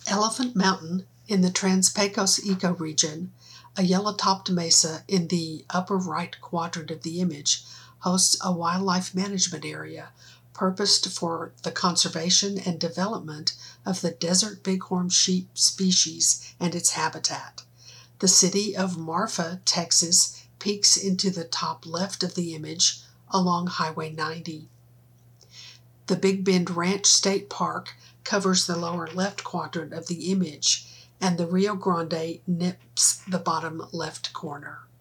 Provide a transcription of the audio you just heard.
Elephant Mountain in the Trans-Pecos ecoregion, a yellow-topped mesa in the upper right quadrant of the image, hosts a wildlife management area purposed for the conservation and development of the desert bighorn sheep species and its habitat. The city of Marfa, Texas, peeks into the top left of the image along Highway 90. The Big Bend Ranch State Park covers the lower left quadrant of the image, and the Rio Grande nips the bottom left corner.